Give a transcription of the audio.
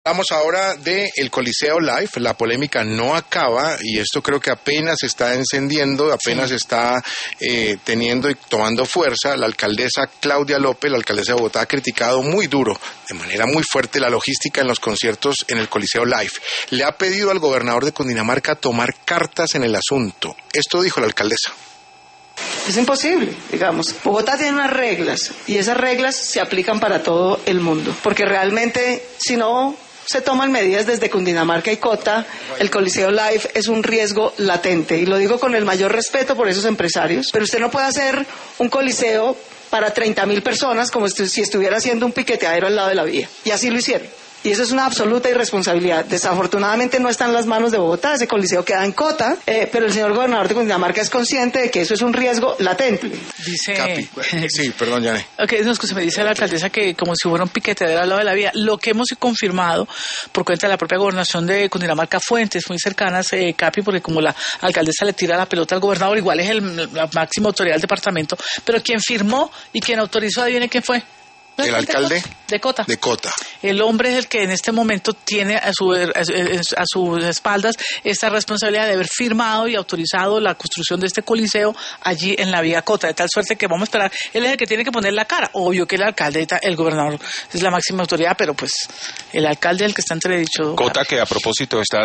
Hablamos ahora del Coliseo Live. La polémica no acaba y esto creo que apenas se está encendiendo, apenas está teniendo y tomando fuerza. La alcaldesa Claudia López, la alcaldesa de Bogotá, ha criticado muy duro, de manera muy fuerte, la logística en los conciertos en el Coliseo Live. Le ha pedido al gobernador de Cundinamarca tomar cartas en el asunto. Esto dijo la alcaldesa. Es imposible, digamos. Bogotá tiene unas reglas y esas reglas se aplican para todo el mundo, porque realmente si no se toman medidas desde Cundinamarca y Cota, el Coliseo Live es un riesgo latente, y lo digo con el mayor respeto por esos empresarios, pero usted no puede hacer un coliseo para 30.000 personas como si estuviera haciendo un piqueteadero al lado de la vía, y así lo hicieron. Y eso es una absoluta irresponsabilidad. Desafortunadamente no está en las manos de Bogotá, ese coliseo queda en Cota, pero el señor gobernador de Cundinamarca es consciente de que eso es un riesgo latente. Dice... Capi. Sí, perdón, Yane. Me dice la alcaldesa que como si fuera un piquetadero al lado de la vía. Lo que hemos confirmado por cuenta de la propia gobernación de Cundinamarca, fuentes muy cercanas, Capi, porque como la alcaldesa le tira la pelota al gobernador, igual es la máxima autoridad del departamento, pero quien firmó y quien autorizó, adivine quién fue. ¿El alcalde? De Cota. De Cota. El hombre es el que en este momento tiene a sus espaldas esta responsabilidad de haber firmado y autorizado la construcción de este coliseo allí en la vía Cota, de tal suerte que vamos a esperar. Él es el que tiene que poner la cara. Obvio que el alcalde, el gobernador es la máxima autoridad, pero pues el alcalde es el que está entredicho. Cota, que a propósito está